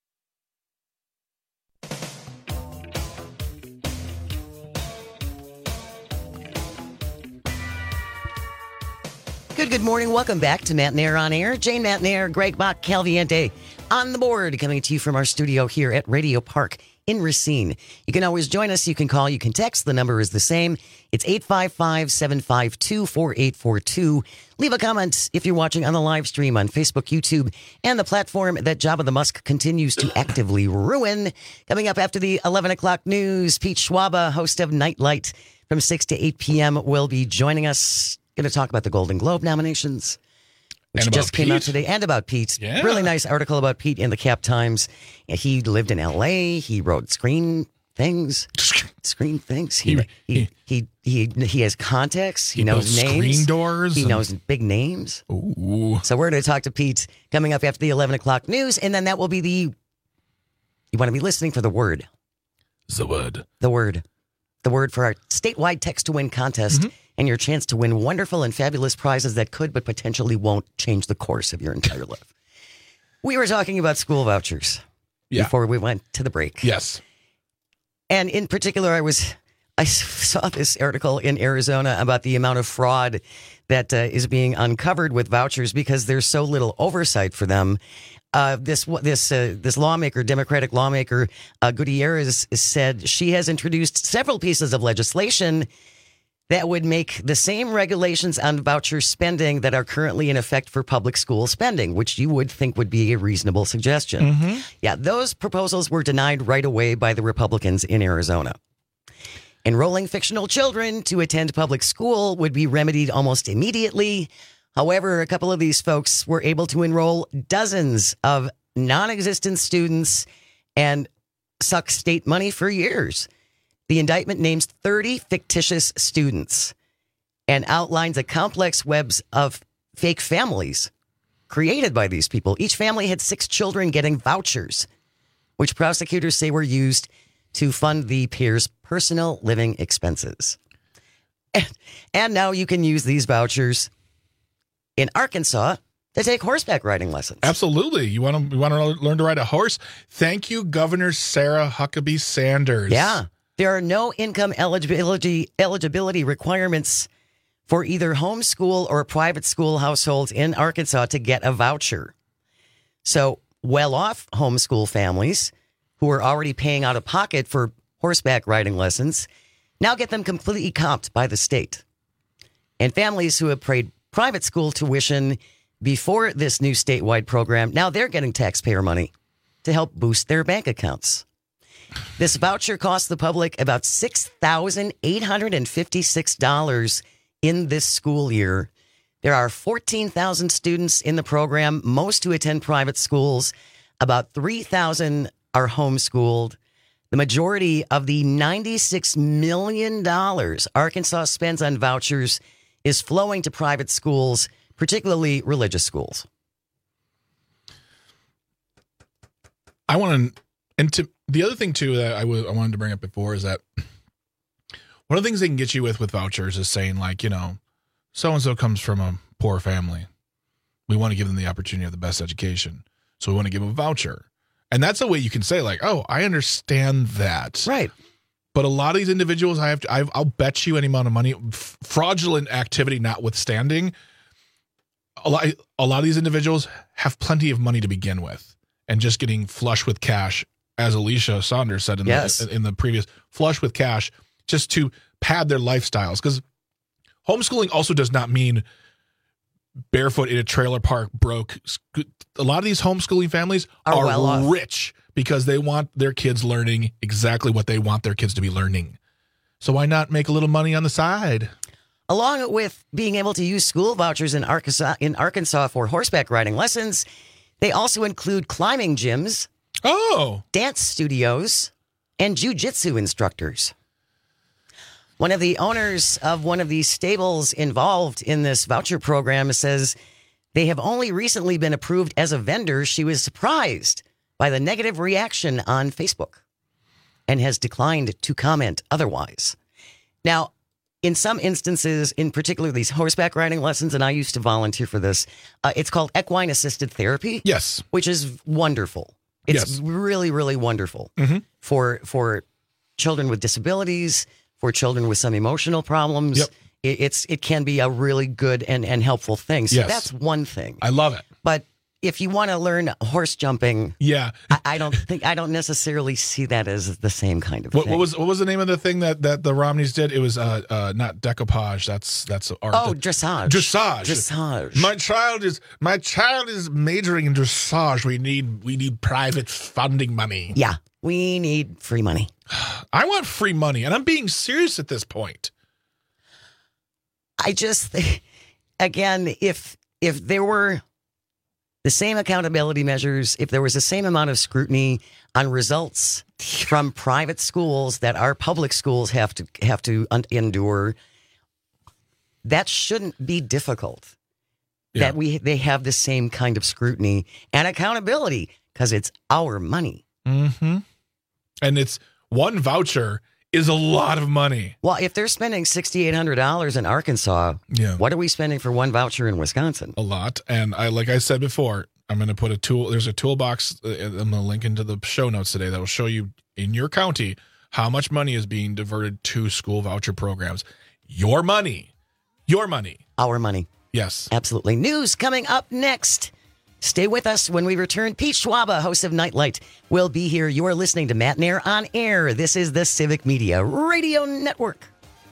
Good morning. Welcome back to Matt Nair on Air. Jane Matt Nair, Greg Bach, Calviente on the board, coming to you from our studio here at Radio Park in Racine. You can always join us. You can call. You can text. The number is the same. It's 855-752-4842. Leave a comment if you're watching on the live stream on Facebook, YouTube, and the platform that Jabba the Musk continues to actively ruin. Coming up after the 11 o'clock news, Pete Schwaba, host of Nightlight from 6 to 8 p.m., will be joining us. Going to talk about the Golden Globe nominations, which just came out today, and about Pete. Yeah. Really nice article about Pete in the Cap Times. He lived in L.A. He wrote screen things. He has contacts. He knows names. Screen doors. He knows big names. Ooh. So we're going to talk to Pete coming up after the 11 o'clock news, and then that will be the. You want to be listening for the word. The word. The word. The word for our statewide text to win contest. Mm-hmm. And your chance to win wonderful and fabulous prizes that could but potentially won't change the course of your entire life. We were talking about school vouchers before we went to the break. Yes. And in particular, I saw this article in Arizona about the amount of fraud that is being uncovered with vouchers because there's so little oversight for them. This lawmaker, Democratic lawmaker, Gutierrez, said she has introduced several pieces of legislation that would make the same regulations on voucher spending that are currently in effect for public school spending, which you would think would be a reasonable suggestion. Mm-hmm. Yeah, those proposals were denied right away by the Republicans in Arizona. Enrolling fictional children to attend public school would be remedied almost immediately. However, a couple of these folks were able to enroll dozens of non-existent students and suck state money for years. The indictment names 30 fictitious students and outlines a complex web of fake families created by these people. Each family had 6 children getting vouchers, which prosecutors say were used to fund the pair's personal living expenses. And now you can use these vouchers in Arkansas to take horseback riding lessons. Absolutely. You want to learn to ride a horse? Thank you, Governor Sarah Huckabee Sanders. Yeah. There are no income eligibility requirements for either homeschool or private school households in Arkansas to get a voucher. So well-off homeschool families who are already paying out of pocket for horseback riding lessons now get them completely comped by the state. And families who have paid private school tuition before this new statewide program, now they're getting taxpayer money to help boost their bank accounts. This voucher costs the public about $6,856 in this school year. There are 14,000 students in the program, most who attend private schools. About 3,000 are homeschooled. The majority of the $96 million Arkansas spends on vouchers is flowing to private schools, particularly religious schools. The other thing, too, that I wanted to bring up before is that one of the things they can get you with vouchers is saying, like, so-and-so comes from a poor family. We want to give them the opportunity of the best education. So we want to give them a voucher. And that's a way you can say, like, oh, I understand that. Right. But a lot of these individuals, I'll bet you any amount of money, fraudulent activity notwithstanding, a lot of these individuals have plenty of money to begin with and just getting flush with cash, as Alicia Saunders said in the previous, flush with cash just to pad their lifestyles. Because homeschooling also does not mean barefoot in a trailer park broke. A lot of these homeschooling families are well rich because they want their kids learning exactly what they want their kids to be learning. So why not make a little money on the side? Along with being able to use school vouchers in Arkansas for horseback riding lessons, they also include climbing gyms, dance studios, and jiu-jitsu instructors. One of the owners of one of these stables involved in this voucher program says they have only recently been approved as a vendor. She was surprised by the negative reaction on Facebook and has declined to comment otherwise. Now, in some instances, in particular these horseback riding lessons, and I used to volunteer for this, it's called equine assisted therapy. Yes. Which is wonderful. It's really, really wonderful for children with disabilities, for children with some emotional problems. Yep. It can be a really good and helpful thing. So that's one thing. I love it. But if you want to learn horse jumping, I don't necessarily see that as the same kind of thing. What was the name of the thing that the Romneys did? It was not decoupage. That's art. Oh, dressage. Dressage. My child is majoring in dressage. We need private funding money. Yeah, we need free money. I want free money, and I'm being serious at this point. I just think, again, if there were the same accountability measures, if there was the same amount of scrutiny on results from private schools that our public schools have to endure, that shouldn't be difficult. Yeah. That they have the same kind of scrutiny and accountability because it's our money. Mm-hmm. And it's one voucher is a lot of money. Well, if they're spending $6,800 in Arkansas, what are we spending for one voucher in Wisconsin? A lot. And like I said before, I'm going to put a tool. There's a toolbox. I'm going to link into the show notes today that will show you in your county how much money is being diverted to school voucher programs. Your money. Your money. Our money. Yes. Absolutely. News coming up next. Stay with us when we return. Pete Schwaba, host of Nightlight, will be here. You are listening to Matt Nair on Air. This is the Civic Media Radio Network.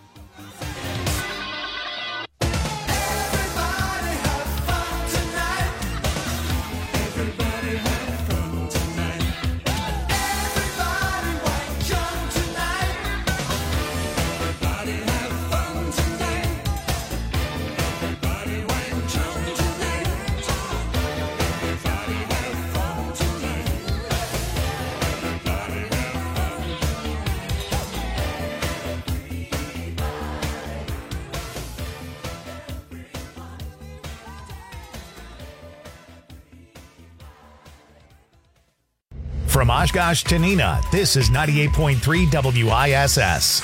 From Oshkosh to Neenah, this is 98.3 WISS.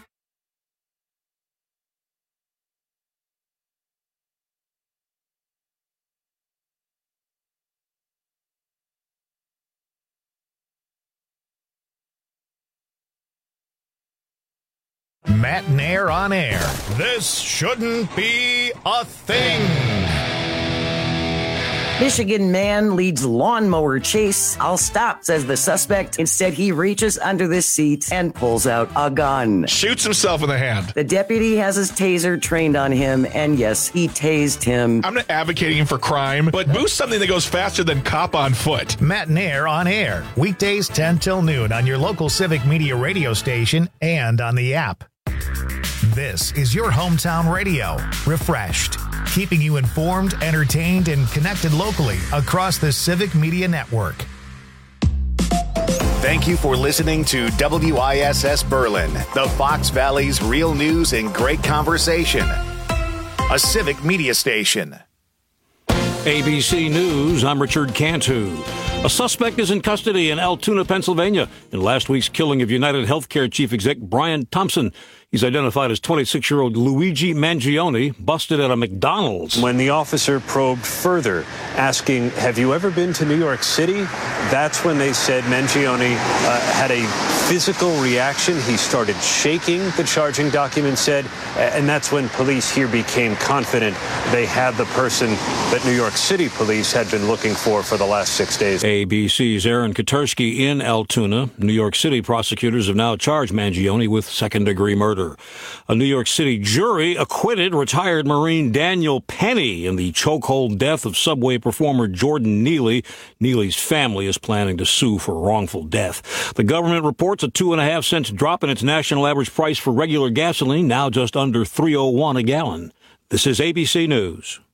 Matt Nair on Air. This shouldn't be a thing. Michigan man leads lawnmower chase. I'll stop, says the suspect. Instead, he reaches under the seat and pulls out a gun. Shoots himself in the hand. The deputy has his taser trained on him, and yes, he tased him. I'm not advocating for crime, but boost something that goes faster than cop on foot. Matt and Air on air. Weekdays 10 till noon on your local Civic Media radio station and on the app. This is your hometown radio. Refreshed. Keeping you informed, entertained, and connected locally across the Civic Media Network. Thank you for listening to WISS Berlin, the Fox Valley's real news and great conversation. A Civic Media station. ABC News, I'm Richard Cantu. A suspect is in custody in Altoona, Pennsylvania, in last week's killing of United Healthcare Chief Exec Brian Thompson. He's identified as 26-year-old Luigi Mangione, busted at a McDonald's. When the officer probed further, asking, have you ever been to New York City? That's when they said Mangione had a physical reaction. He started shaking, the charging document said, and that's when police here became confident they had the person that New York City police had been looking for the last 6 days. ABC's Aaron Katursky in Altoona. New York City prosecutors have now charged Mangione with second-degree murder. A New York City jury acquitted retired Marine Daniel Penny in the chokehold death of Subway performer Jordan Neely. Neely's family is planning to sue for wrongful death. The government reports a 2.5 cents drop in its national average price for regular gasoline, now just under $3.01 a gallon. This is ABC News.